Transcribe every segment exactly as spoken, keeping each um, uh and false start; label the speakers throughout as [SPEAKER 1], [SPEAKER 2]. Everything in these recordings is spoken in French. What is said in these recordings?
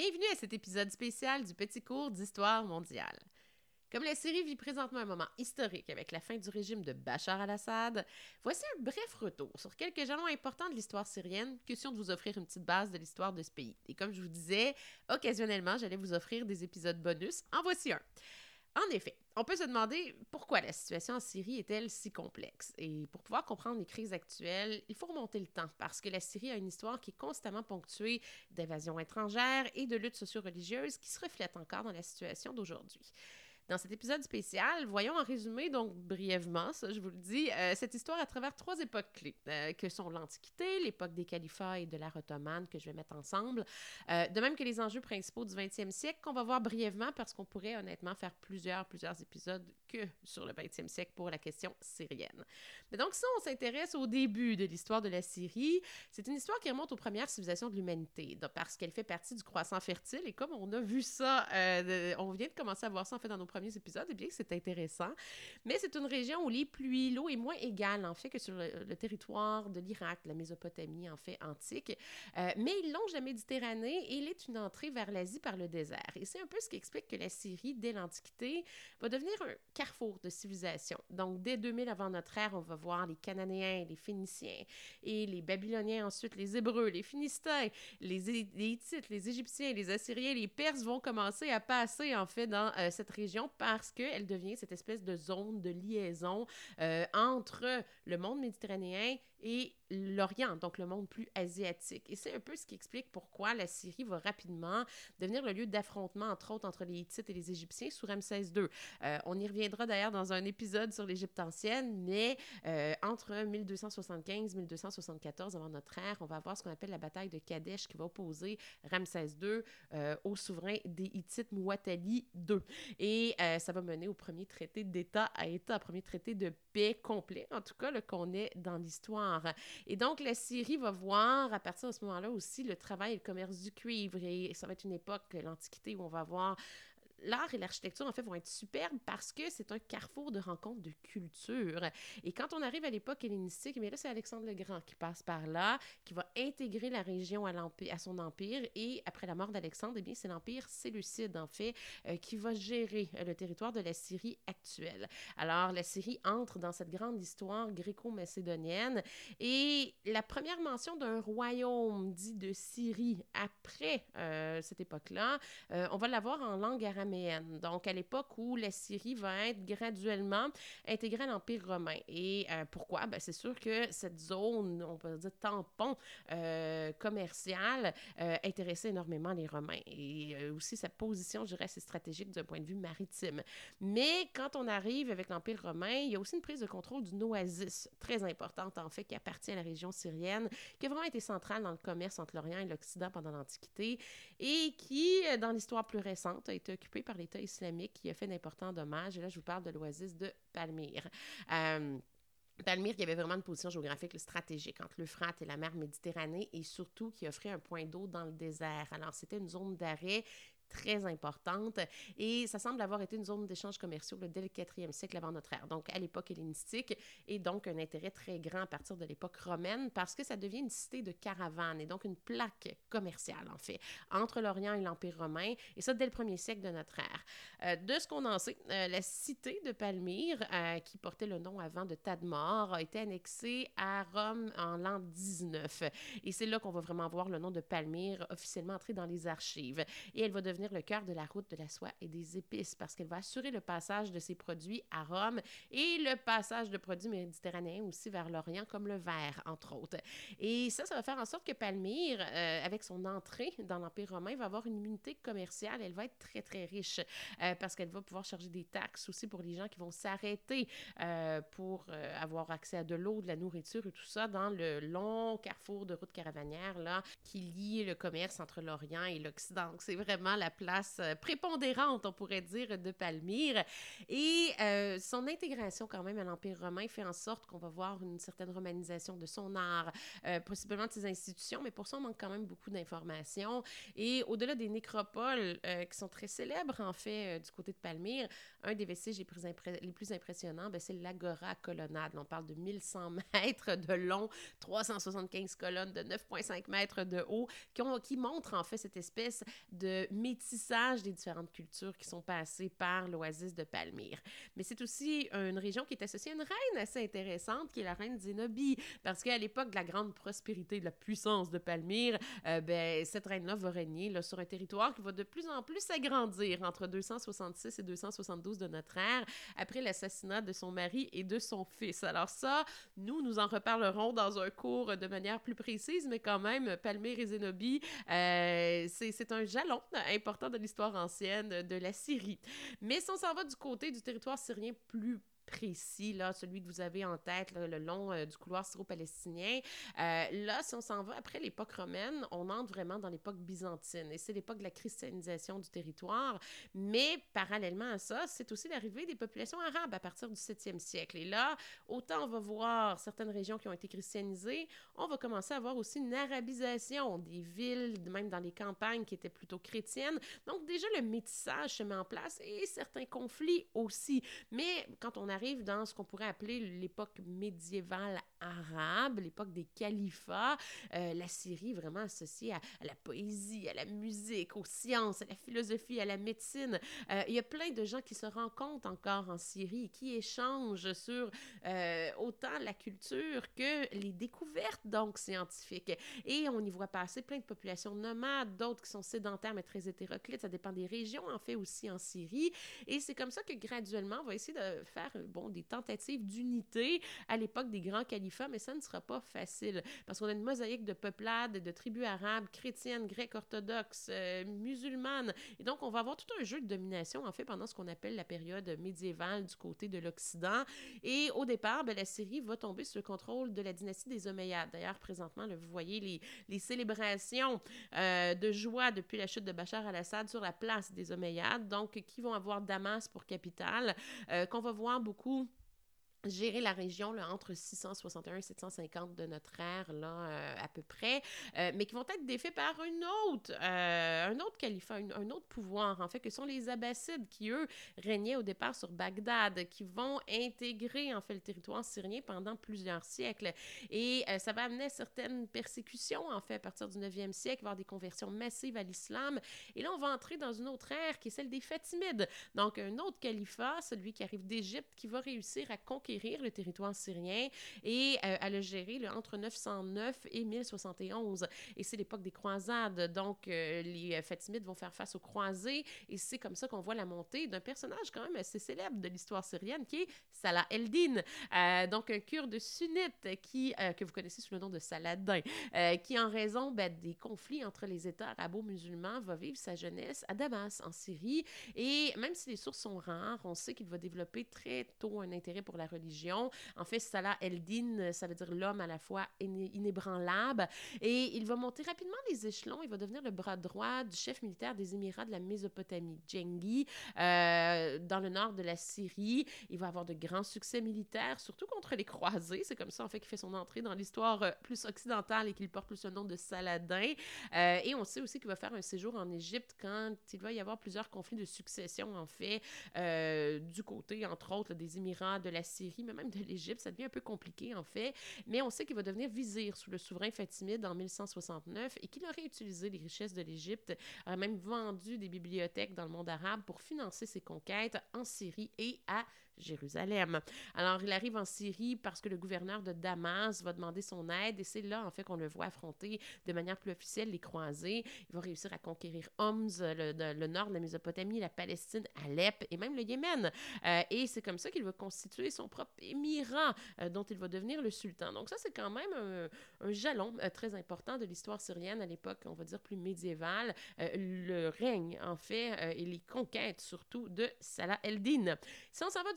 [SPEAKER 1] Bienvenue à cet épisode spécial du petit cours d'histoire mondiale. Comme la Syrie vit présentement un moment historique avec la fin du régime de Bachar al-Assad, voici un bref retour sur quelques jalons importants de l'histoire syrienne, question de vous offrir une petite base de l'histoire de ce pays. Et comme je vous disais, occasionnellement, j'allais vous offrir des épisodes bonus. En voici un. En effet, on peut se demander pourquoi la situation en Syrie est-elle si complexe. Et pour pouvoir comprendre les crises actuelles, il faut remonter le temps, parce que la Syrie a une histoire qui est constamment ponctuée d'invasions étrangères et de luttes socio-religieuses qui se reflètent encore dans la situation d'aujourd'hui. Dans cet épisode spécial, voyons en résumé, donc brièvement, ça je vous le dis, euh, cette histoire à travers trois époques clés, euh, que sont l'Antiquité, l'époque des califats et de l'ère ottomane, que je vais mettre ensemble, euh, de même que les enjeux principaux du vingtième siècle, qu'on va voir brièvement, parce qu'on pourrait honnêtement faire plusieurs, plusieurs épisodes que sur le vingtième siècle pour la question syrienne. Mais donc, si on s'intéresse au début de l'histoire de la Syrie, c'est une histoire qui remonte aux premières civilisations de l'humanité, parce qu'elle fait partie du croissant fertile, et comme on a vu ça, euh, de, on vient de commencer à voir ça en fait dans nos premiers épisodes, et bien que c'est intéressant. Mais c'est une région où les pluies, l'eau est moins égale, en fait, que sur le, le territoire de l'Irak, la Mésopotamie, en fait, antique. Euh, mais il longe la Méditerranée et il est une entrée vers l'Asie par le désert. Et c'est un peu ce qui explique que la Syrie, dès l'Antiquité, va devenir un carrefour de civilisation. Donc, dès deux mille avant notre ère, on va voir les Cananéens, les Phéniciens, et les Babyloniens, ensuite les Hébreux, les Philistins, les, les Hittites, les Égyptiens, les Assyriens, les Perses vont commencer à passer, en fait, dans euh, cette région parce qu'elle devient cette espèce de zone de liaison euh, entre le monde méditerranéen et l'Orient, donc le monde plus asiatique. Et c'est un peu ce qui explique pourquoi la Syrie va rapidement devenir le lieu d'affrontement, entre autres, entre les Hittites et les Égyptiens sous Ramsès deux. Euh, on y reviendra d'ailleurs dans un épisode sur l'Égypte ancienne, mais euh, entre mille deux cent soixante-quinze et mille deux cent soixante-quatorze avant notre ère, on va avoir ce qu'on appelle la bataille de Kadesh qui va opposer Ramsès deux euh, au souverain des Hittites Muwatalli deux. Et euh, ça va mener au premier traité d'État à État, premier traité de paix complet, en tout cas, là, qu'on est dans l'histoire. Et donc, la Syrie va voir, à partir de ce moment-là aussi, le travail et le commerce du cuivre. Et ça va être une époque, l'Antiquité, où on va voir l'art et l'architecture, en fait, vont être superbes parce que c'est un carrefour de rencontres de cultures. Et quand on arrive à l'époque hellénistique, mais là, c'est Alexandre le Grand qui passe par là, qui va intégrer la région à, à son empire. Et après la mort d'Alexandre, eh bien, c'est l'empire séleucide, en fait, euh, qui va gérer euh, le territoire de la Syrie actuelle. Alors, la Syrie entre dans cette grande histoire gréco-macédonienne. Et la première mention d'un royaume dit de Syrie après euh, cette époque-là, euh, on va l'avoir en langue araméenne. Donc, à l'époque où la Syrie va être graduellement intégrée à l'Empire romain. Et euh, pourquoi? Ben, c'est sûr que cette zone, on peut dire tampon euh, commercial, euh, intéressait énormément les Romains. Et euh, aussi sa position, je dirais, assez stratégique d'un point de vue maritime. Mais quand on arrive avec l'Empire romain, il y a aussi une prise de contrôle d'une oasis très importante, en fait, qui appartient à la région syrienne, qui a vraiment été centrale dans le commerce entre l'Orient et l'Occident pendant l'Antiquité et qui, dans l'histoire plus récente, a été occupée par l'État islamique qui a fait d'importants dommages. Et là, je vous parle de l'oasis de Palmyre. Euh, Palmyre, qui avait vraiment une position géographique stratégique entre l'Euphrate et la mer Méditerranée et surtout qui offrait un point d'eau dans le désert. Alors, c'était une zone d'arrêt très importante et ça semble avoir été une zone d'échanges commerciaux là, dès le quatrième siècle avant notre ère, donc à l'époque hellénistique et donc un intérêt très grand à partir de l'époque romaine parce que ça devient une cité de caravanes et donc une plaque commerciale en fait entre l'Orient et l'Empire romain et ça dès le premier siècle de notre ère. Euh, de ce qu'on en sait, euh, la cité de Palmyre euh, qui portait le nom avant de Tadmor a été annexée à Rome en l'an dix-neuf et c'est là qu'on va vraiment voir le nom de Palmyre officiellement entrer dans les archives et elle va devenir le cœur de la route de la soie et des épices parce qu'elle va assurer le passage de ses produits à Rome et le passage de produits méditerranéens aussi vers l'Orient comme le verre, entre autres. Et ça, ça va faire en sorte que Palmyre, euh, avec son entrée dans l'Empire romain, va avoir une immunité commerciale. Elle va être très, très riche euh, parce qu'elle va pouvoir charger des taxes aussi pour les gens qui vont s'arrêter euh, pour euh, avoir accès à de l'eau, de la nourriture et tout ça dans le long carrefour de route caravanière là, qui lie le commerce entre l'Orient et l'Occident. Donc, c'est vraiment la la place euh, prépondérante, on pourrait dire, de Palmyre. Et euh, son intégration quand même à l'Empire romain fait en sorte qu'on va voir une certaine romanisation de son art, euh, possiblement de ses institutions, mais pour ça, on manque quand même beaucoup d'informations. Et au-delà des nécropoles euh, qui sont très célèbres, en fait, euh, du côté de Palmyre, un des vestiges les plus, impré- les plus impressionnants, ben, c'est l'Agora colonnade. On parle de mille cent mètres de long, trois cent soixante-quinze colonnes de neuf virgule cinq mètres de haut, qui, ont, qui montrent en fait cette espèce de métissage des différentes cultures qui sont passées par l'oasis de Palmyre. Mais c'est aussi une région qui est associée à une reine assez intéressante, qui est la reine Zénobie, parce qu'à l'époque de la grande prospérité, de la puissance de Palmyre, euh, ben, cette reine-là va régner là, sur un territoire qui va de plus en plus s'agrandir entre deux cent soixante-six et deux cent soixante-douze de notre ère, après l'assassinat de son mari et de son fils. Alors ça, nous, nous en reparlerons dans un cours de manière plus précise, mais quand même, Palmyre et Zénobie, euh, c'est, c'est un jalon important de l'histoire ancienne de la Syrie. Mais si on s'en va du côté du territoire syrien plus précis, là, celui que vous avez en tête, là, le long euh, du couloir syro-palestinien. Euh, là, si on s'en va après l'époque romaine, on entre vraiment dans l'époque byzantine. Et c'est l'époque de la christianisation du territoire. Mais parallèlement à ça, c'est aussi l'arrivée des populations arabes à partir du septième siècle. Et là, autant on va voir certaines régions qui ont été christianisées, on va commencer à voir aussi une arabisation des villes, même dans les campagnes qui étaient plutôt chrétiennes. Donc déjà, le métissage se met en place et certains conflits aussi. Mais quand on arrive dans ce qu'on pourrait appeler l'époque médiévale arabe, l'époque des califats, euh, la Syrie vraiment associée à, à la poésie, à la musique, aux sciences, à la philosophie, à la médecine. Euh, il y a plein de gens qui se rencontrent encore en Syrie et qui échangent sur euh, autant la culture que les découvertes donc scientifiques. Et on y voit passer plein de populations nomades, d'autres qui sont sédentaires mais très hétéroclites. Ça dépend des régions en fait aussi en Syrie. Et c'est comme ça que graduellement, on va essayer de faire bon, des tentatives d'unité à l'époque des grands califats, mais ça ne sera pas facile parce qu'on a une mosaïque de peuplades, de tribus arabes, chrétiennes, grecques orthodoxes, euh, musulmanes. Et donc, on va avoir tout un jeu de domination, en fait, pendant ce qu'on appelle la période médiévale du côté de l'Occident. Et au départ, ben, la Syrie va tomber sous le contrôle de la dynastie des Omeyyades. D'ailleurs, présentement, là, vous voyez les, les célébrations euh, de joie depuis la chute de Bachar al-Assad sur la place des Omeyyades, donc qui vont avoir Damas pour capitale, euh, qu'on va voir beaucoup gérer la région là, entre six cent soixante et un et sept cent cinquante de notre ère, là, euh, à peu près, euh, mais qui vont être défaits par une autre, euh, un autre califat, une, un autre pouvoir, en fait, que sont les Abbassides, qui, eux, régnaient au départ sur Bagdad, qui vont intégrer, en fait, le territoire syrien pendant plusieurs siècles. Et euh, ça va amener certaines persécutions, en fait, à partir du neuvième siècle, il va y avoir des conversions massives à l'islam. Et là, on va entrer dans une autre ère, qui est celle des Fatimides. Donc, un autre califat, celui qui arrive d'Égypte, qui va réussir à conquérir le territoire syrien et euh, à le gérer là, entre neuf cent neuf et mille soixante et onze. Et c'est l'époque des croisades. Donc, euh, les Fatimides vont faire face aux croisés et c'est comme ça qu'on voit la montée d'un personnage quand même assez célèbre de l'histoire syrienne qui est Salah el-Din. Euh, donc, un kurde sunnite qui, euh, que vous connaissez sous le nom de Saladin, euh, qui, en raison ben, des conflits entre les États arabo-musulmans, va vivre sa jeunesse à Damas, en Syrie. Et même si les sources sont rares, on sait qu'il va développer très tôt un intérêt pour la religion. En fait, Salah el-Din, ça veut dire l'homme à la fois inébranlable. Et il va monter rapidement les échelons. Il va devenir le bras droit du chef militaire des Émirats de la Mésopotamie, Djengi, euh, dans le nord de la Syrie. Il va avoir de grands succès militaires, surtout contre les croisés. C'est comme ça, en fait, qu'il fait son entrée dans l'histoire euh, plus occidentale et qu'il porte plus le nom de Saladin. Euh, et on sait aussi qu'il va faire un séjour en Égypte quand il va y avoir plusieurs conflits de succession, en fait, euh, du côté, entre autres, des Émirats de la Syrie, mais même de l'Égypte. Ça devient un peu compliqué, en fait. Mais on sait qu'il va devenir vizir sous le souverain fatimide en mille cent soixante-neuf et qu'il aurait utilisé les richesses de l'Égypte, aurait même vendu des bibliothèques dans le monde arabe pour financer ses conquêtes en Syrie et à Jérusalem. Alors, il arrive en Syrie parce que le gouverneur de Damas va demander son aide et c'est là, en fait, qu'on le voit affronter de manière plus officielle les croisés. Il va réussir à conquérir Homs, le, le, le nord de la Mésopotamie, la Palestine, Alep et même le Yémen. Euh, et c'est comme ça qu'il va constituer son propre émirat euh, dont il va devenir le sultan. Donc ça, c'est quand même un, un jalon euh, très important de l'histoire syrienne à l'époque, on va dire, plus médiévale. Euh, le règne, en fait, euh, et les conquêtes, surtout, de Salah el-Din. Si on s'en va du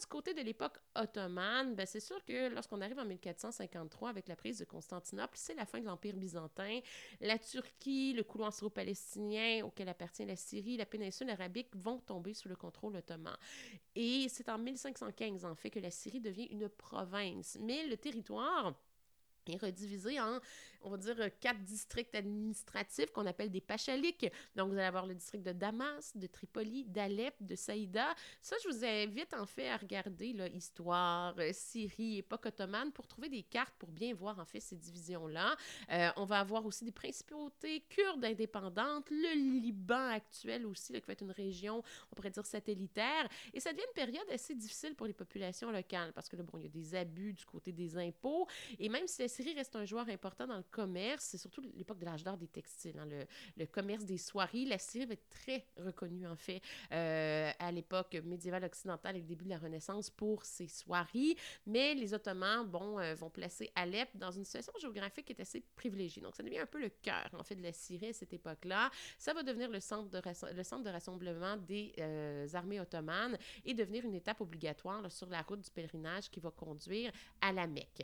[SPEAKER 1] côté de l'époque ottomane, ben, c'est sûr que lorsqu'on arrive en mille quatre cent cinquante-trois avec la prise de Constantinople, c'est la fin de l'Empire byzantin. La Turquie, le couloir syro-palestinien auquel appartient la Syrie, la péninsule arabique vont tomber sous le contrôle ottoman. Et c'est en mille cinq cent quinze, en fait, que la Syrie devient une province. Mais le territoire est redivisé en, on va dire, quatre districts administratifs qu'on appelle des pachaliks. Donc, vous allez avoir le district de Damas, de Tripoli, d'Alep, de Saïda. Ça, je vous invite en fait à regarder là, histoire, euh, Syrie, époque ottomane, pour trouver des cartes pour bien voir en fait ces divisions-là. Euh, on va avoir aussi des principautés kurdes indépendantes, le Liban actuel aussi, là, qui va être une région, on pourrait dire, satellitaire. Et ça devient une période assez difficile pour les populations locales, parce que là, bon, il y a des abus du côté des impôts, et même si la Syrie reste un joueur important dans le commerce, c'est surtout l'époque de l'âge d'or des textiles, hein, le, le commerce des soieries. La Syrie va être très reconnue, en fait, euh, à l'époque médiévale occidentale et le début de la Renaissance pour ses soieries. Mais les Ottomans, bon, euh, vont placer Alep dans une situation géographique qui est assez privilégiée. Donc, ça devient un peu le cœur, en fait, de la Syrie à cette époque-là. Ça va devenir le centre de, rass- le centre de rassemblement des euh, armées ottomanes et devenir une étape obligatoire là, sur la route du pèlerinage qui va conduire à la Mecque.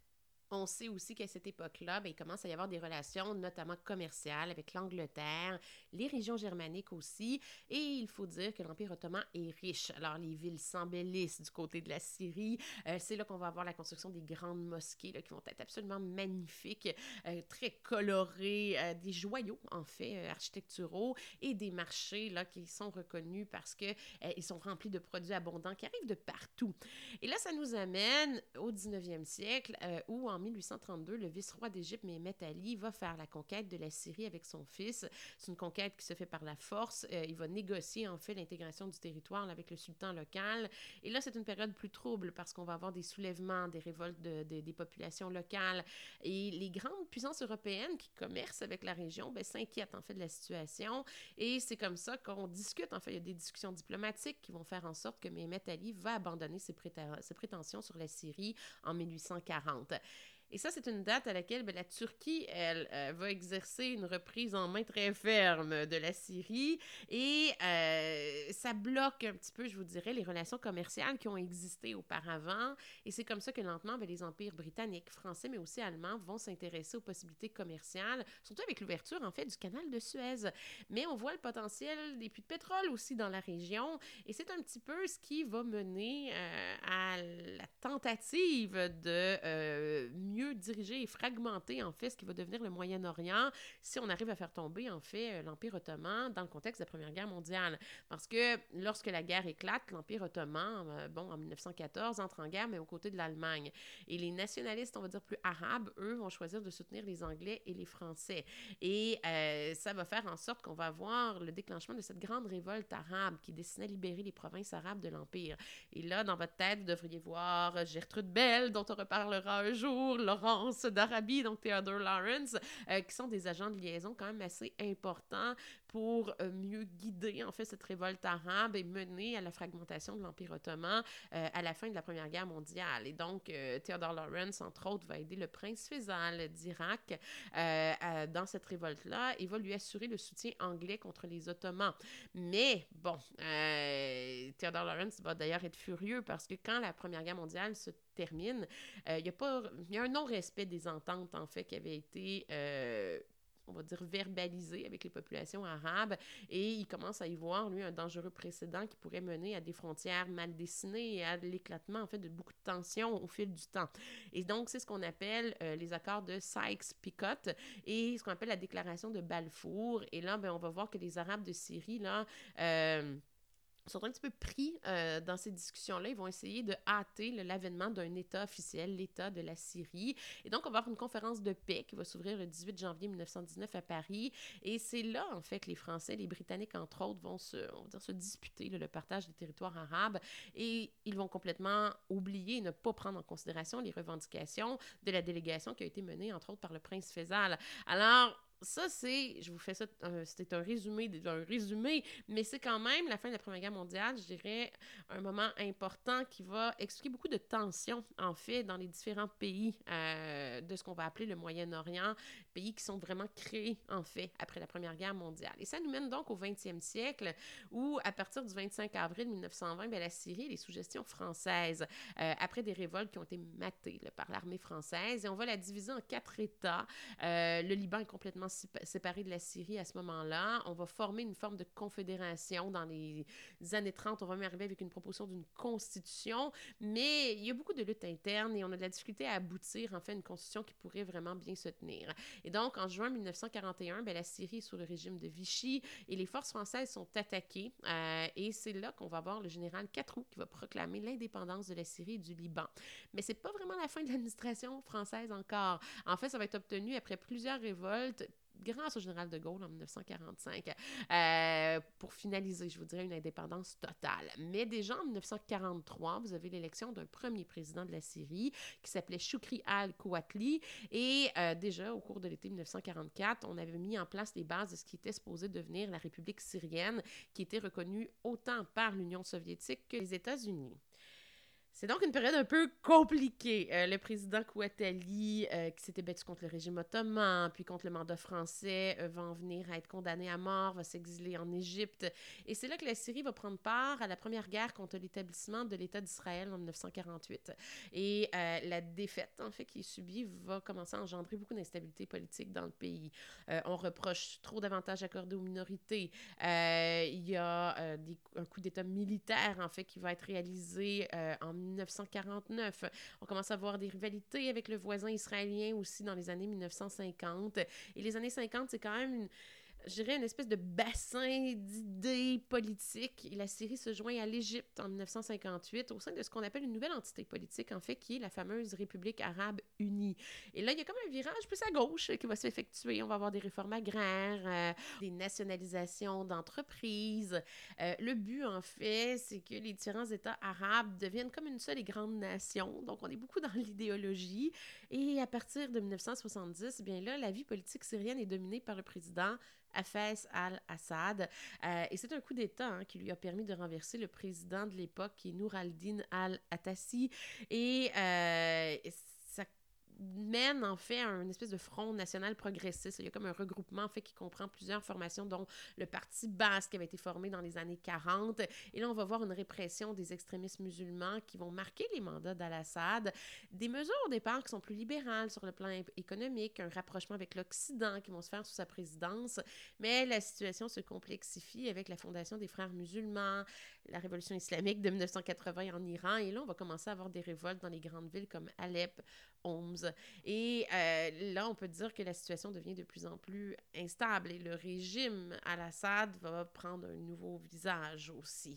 [SPEAKER 1] On sait aussi qu'à cette époque-là, ben, il commence à y avoir des relations, notamment commerciales, avec l'Angleterre, les régions germaniques aussi. Et il faut dire que l'Empire ottoman est riche. Alors, les villes s'embellissent du côté de la Syrie. Euh, c'est là qu'on va avoir la construction des grandes mosquées là, qui vont être absolument magnifiques, euh, très colorées, euh, des joyaux, en fait, euh, architecturaux, et des marchés là, qui sont reconnus parce qu'ils euh, sont remplis de produits abondants qui arrivent de partout. Et là, ça nous amène au dix-neuvième siècle, euh, où en mille huit cent trente-deux, le vice-roi d'Égypte, Mehmet Ali, va faire la conquête de la Syrie avec son fils. C'est une conquête qui se fait par la force. Euh, il va négocier, en fait, l'intégration du territoire là, avec le sultan local. Et là, c'est une période plus trouble parce qu'on va avoir des soulèvements, des révoltes de, de, des populations locales. Et les grandes puissances européennes qui commercent avec la région ben, s'inquiètent, en fait, de la situation. Et c'est comme ça qu'on discute. En fait, il y a des discussions diplomatiques qui vont faire en sorte que Mehmet Ali va abandonner ses, préta- ses prétentions sur la Syrie en mille huit cent quarante. Et ça, c'est une date à laquelle ben, la Turquie, elle, euh, va exercer une reprise en main très ferme de la Syrie. Et euh, ça bloque un petit peu, je vous dirais, les relations commerciales qui ont existé auparavant. Et c'est comme ça que lentement, ben, les empires britanniques, français, mais aussi allemands vont s'intéresser aux possibilités commerciales, surtout avec l'ouverture, en fait, du canal de Suez. Mais on voit le potentiel des puits de pétrole aussi dans la région. Et c'est un petit peu ce qui va mener euh, à la tentative de euh, mieux diriger et fragmenter, en fait, ce qui va devenir le Moyen-Orient si on arrive à faire tomber, en fait, l'Empire ottoman dans le contexte de la Première Guerre mondiale. Parce que lorsque la guerre éclate, l'Empire ottoman, euh, bon, en mille neuf cent quatorze, entre en guerre, mais aux côtés de l'Allemagne. Et les nationalistes, on va dire plus arabes, eux, vont choisir de soutenir les Anglais et les Français. Et euh, ça va faire en sorte qu'on va avoir le déclenchement de cette grande révolte arabe qui destinait à libérer les provinces arabes de l'Empire. Et là, dans votre tête, vous devriez voir Gertrude Bell, dont on reparlera un jour, Laurence d'Arabie, donc Theodore Lawrence, euh, qui sont des agents de liaison quand même assez importants pour euh, mieux guider, en fait, cette révolte arabe et mener à la fragmentation de l'Empire ottoman euh, à la fin de la Première Guerre mondiale. Et donc, euh, Theodore Lawrence, entre autres, va aider le prince Faisal d'Irak euh, à, dans cette révolte-là et va lui assurer le soutien anglais contre les Ottomans. Mais, bon, euh, Theodore Lawrence va d'ailleurs être furieux parce que quand la Première Guerre mondiale se termine, euh, il y a pas, il y a un non-respect des ententes, en fait, qui avait été euh, on va dire, verbalisé avec les populations arabes, et il commence à y voir, lui, un dangereux précédent qui pourrait mener à des frontières mal dessinées et à l'éclatement, en fait, de beaucoup de tensions au fil du temps. Et donc, c'est ce qu'on appelle euh, les accords de Sykes-Picot et ce qu'on appelle la déclaration de Balfour. Et là, ben, on va voir que les Arabes de Syrie, là, euh, sont un petit peu pris euh, dans ces discussions-là. Ils vont essayer de hâter le, l'avènement d'un État officiel, l'État de la Syrie. Et donc, on va avoir une conférence de paix qui va s'ouvrir le dix-huit janvier mille neuf cent dix-neuf à Paris. Et c'est là, en fait, que les Français, les Britanniques, entre autres, vont se, on va dire, se disputer là, le partage des territoires arabes. Et ils vont complètement oublier et ne pas prendre en considération les revendications de la délégation qui a été menée, entre autres, par le prince Faisal. Alors, ça, c'est, je vous fais ça, euh, c'était un résumé d'un résumé, mais c'est quand même la fin de la Première Guerre mondiale, je dirais, un moment important qui va expliquer beaucoup de tensions, en fait, dans les différents pays euh, de ce qu'on va appeler le Moyen-Orient, pays qui sont vraiment créés, en fait, après la Première Guerre mondiale. Et ça nous mène donc au vingtième siècle, où, à partir du vingt-cinq avril mille neuf cent vingt, bien, la Syrie est sous gestion française, euh, après des révoltes qui ont été matées là, par l'armée française, et on va la diviser en quatre États. Euh, le Liban est complètement séparé de la Syrie à ce moment-là. On va former une forme de confédération dans les années trente. On va même arriver avec une proposition d'une constitution, mais il y a beaucoup de luttes internes et on a de la difficulté à aboutir, en fait, à une constitution qui pourrait vraiment bien se tenir. Et donc, en juin mille neuf cent quarante et un, bien, la Syrie est sous le régime de Vichy et les forces françaises sont attaquées. Euh, et c'est là qu'on va voir le général Catroux qui va proclamer l'indépendance de la Syrie et du Liban. Mais c'est pas vraiment la fin de l'administration française encore. En fait, ça va être obtenu après plusieurs révoltes grâce au général de Gaulle en mille neuf cent quarante-cinq, euh, pour finaliser, je vous dirais, une indépendance totale. Mais déjà en mille neuf cent quarante-trois, vous avez l'élection d'un premier président de la Syrie qui s'appelait Choukri al-Kouatli. Et euh, déjà, au cours de l'été mille neuf cent quarante-quatre, on avait mis en place les bases de ce qui était supposé devenir la République syrienne, qui était reconnue autant par l'Union soviétique que les États-Unis. C'est donc une période un peu compliquée. Euh, le président Kouatali, euh, qui s'était battu contre le régime ottoman, puis contre le mandat français, euh, va en venir à être condamné à mort, va s'exiler en Égypte. Et c'est là que la Syrie va prendre part à la première guerre contre l'établissement de l'État d'Israël en mille neuf cent quarante-huit. Et euh, la défaite, en fait, qui est subie va commencer à engendrer beaucoup d'instabilité politique dans le pays. Euh, on reproche trop d'avantages accordés aux minorités. Euh, il y a euh, des, un coup d'État militaire, en fait, qui va être réalisé euh, en mille neuf cent quarante-neuf. On commence à voir des rivalités avec le voisin israélien aussi dans les années mille neuf cent cinquante. Et les années cinquante, c'est quand même une, je dirais, une espèce de bassin d'idées politiques. Et la Syrie se joint à l'Égypte en mille neuf cent cinquante-huit au sein de ce qu'on appelle une nouvelle entité politique, en fait, qui est la fameuse République arabe unie. Et là, il y a comme un virage plus à gauche qui va s'effectuer. On va avoir des réformes agraires, euh, des nationalisations d'entreprises. Euh, le but, en fait, c'est que les différents États arabes deviennent comme une seule et grande nation. Donc, on est beaucoup dans l'idéologie. Et à partir de mille neuf cent soixante-dix, bien là, la vie politique syrienne est dominée par le président Hafez al-Assad. Euh, et c'est un coup d'État hein, qui lui a permis de renverser le président de l'époque, qui est Nour al-Din al-Atassi. Et euh, ça mène en fait à une espèce de front national progressiste. Il y a comme un regroupement en fait qui comprend plusieurs formations, dont le Parti Basse qui avait été formé dans les années quarante. Et là, on va voir une répression des extrémistes musulmans qui vont marquer les mandats d'al-Assad. Des mesures au départ qui sont plus libérales sur le plan économique, un rapprochement avec l'Occident qui vont se faire sous sa présidence. Mais la situation se complexifie avec la fondation des Frères musulmans, la révolution islamique de mille neuf cent quatre-vingts en Iran. Et là, on va commencer à avoir des révoltes dans les grandes villes comme Alep, Homs. Et euh, là, on peut dire que la situation devient de plus en plus instable et le régime al-Assad va prendre un nouveau visage aussi.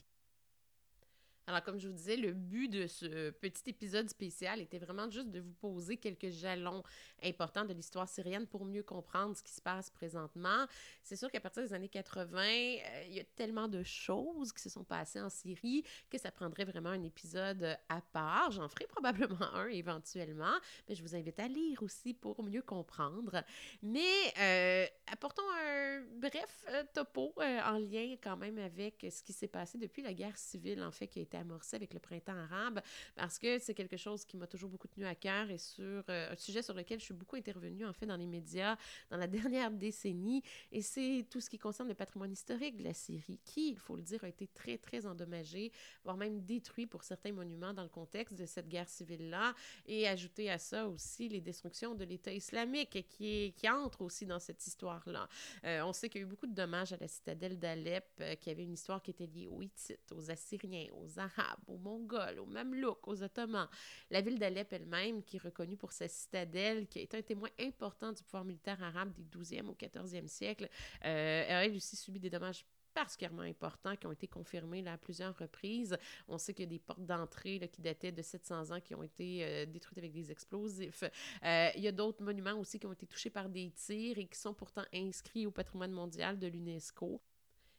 [SPEAKER 1] Alors, comme je vous disais, le but de ce petit épisode spécial était vraiment juste de vous poser quelques jalons importants de l'histoire syrienne pour mieux comprendre ce qui se passe présentement. C'est sûr qu'à partir des années quatre-vingts, euh, il y a tellement de choses qui se sont passées en Syrie que ça prendrait vraiment un épisode à part. J'en ferai probablement un éventuellement, mais je vous invite à lire aussi pour mieux comprendre. Mais euh, apportons un bref euh, topo euh, en lien quand même avec ce qui s'est passé depuis la guerre civile, en fait, qui a été amorcé avec le printemps arabe, parce que c'est quelque chose qui m'a toujours beaucoup tenu à cœur et sur euh, un sujet sur lequel je suis beaucoup intervenue, en fait, dans les médias dans la dernière décennie, et c'est tout ce qui concerne le patrimoine historique de la Syrie, qui, il faut le dire, a été très, très endommagé, voire même détruit pour certains monuments dans le contexte de cette guerre civile-là, et ajouter à ça aussi les destructions de l'État islamique qui, est, qui entre aussi dans cette histoire-là. Euh, on sait qu'il y a eu beaucoup de dommages à la citadelle d'Alep, euh, qui avait une histoire qui était liée aux Hittites, aux Assyriens, aux Arabes, aux Mongols, aux Mamelouks, aux Ottomans. La ville d'Alep elle-même, qui est reconnue pour sa citadelle, qui a été un témoin important du pouvoir militaire arabe des douzième au quatorzième siècle, euh, a elle aussi subi des dommages particulièrement importants qui ont été confirmés là, à plusieurs reprises. On sait qu'il y a des portes d'entrée là, qui dataient de sept cents ans qui ont été euh, détruites avec des explosifs. Euh, il y a d'autres monuments aussi qui ont été touchés par des tirs et qui sont pourtant inscrits au patrimoine mondial de l'UNESCO.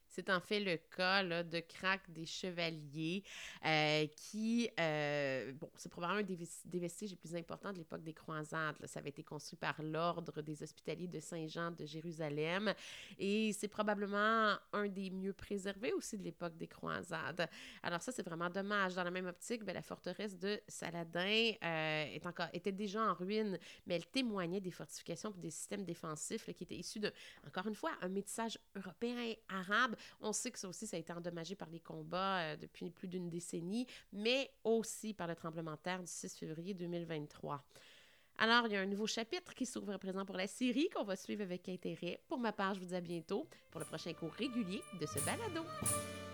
[SPEAKER 1] C'est en fait le cas là, de Crac des Chevaliers, euh, qui, euh, bon, c'est probablement un des, des vestiges les plus importants de l'époque des croisades. Là. Ça avait été construit par l'Ordre des Hospitaliers de Saint-Jean de Jérusalem et c'est probablement un des mieux préservés aussi de l'époque des croisades. Alors ça, c'est vraiment dommage. Dans la même optique, bien, la forteresse de Saladin euh, est encore, était déjà en ruine, mais elle témoignait des fortifications et des systèmes défensifs là, qui étaient issus de, encore une fois, un métissage européen et arabe. On sait que ça aussi, ça a été endommagé par les combats euh, depuis plus d'une décennie, mais aussi par le tremblement de terre du six février deux mille vingt-trois. Alors, il y a un nouveau chapitre qui s'ouvre à présent pour la série qu'on va suivre avec intérêt. Pour ma part, je vous dis à bientôt pour le prochain cours régulier de ce balado.